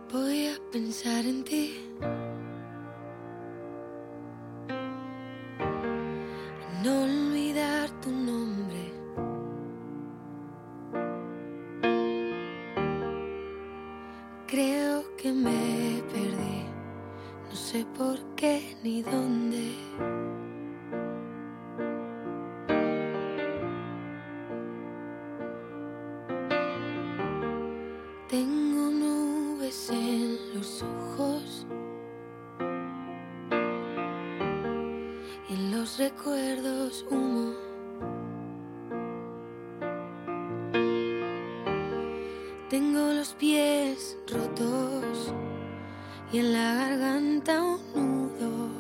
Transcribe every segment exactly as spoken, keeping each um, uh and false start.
Voy a pensar en ti, no olvidar tu nombre. Creo que me perdí, no sé por qué ni dónde. Tengo nubes en los ojos y en los recuerdos humo. Tengo los pies rotos y en la garganta un nudo.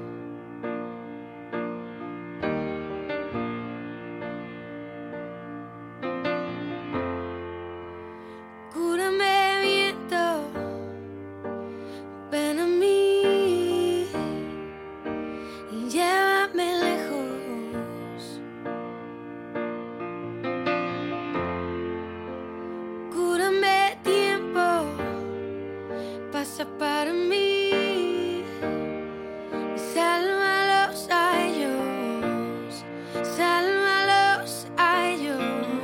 Cúrame, viento, ven a mí y llévame lejos. Cúrame, tiempo, pasa para mí y sálvalos a ellos, sálvalos a ellos.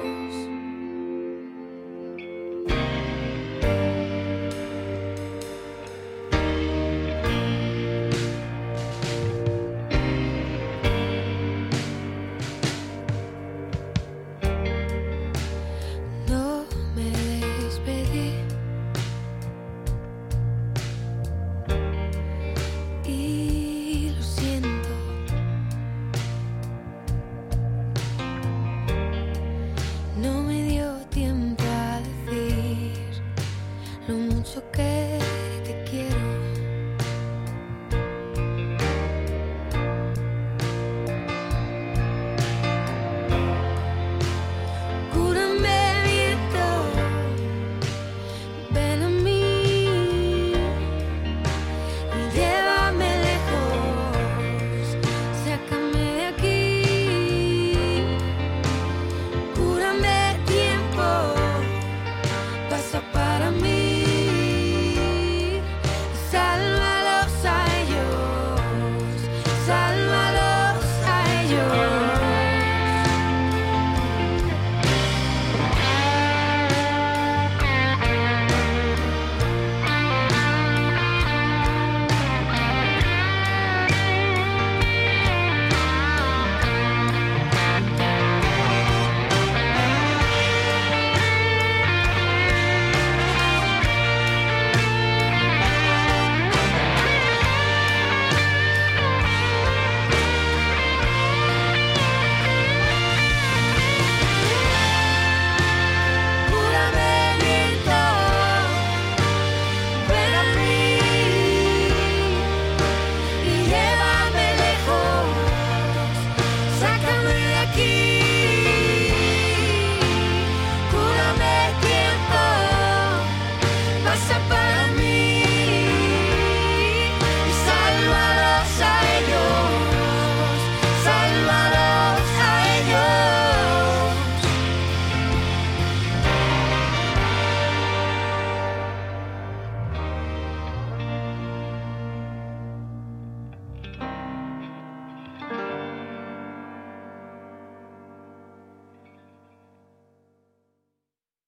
No me despedí y lo siento. No me dio tiempo a decir lo mucho que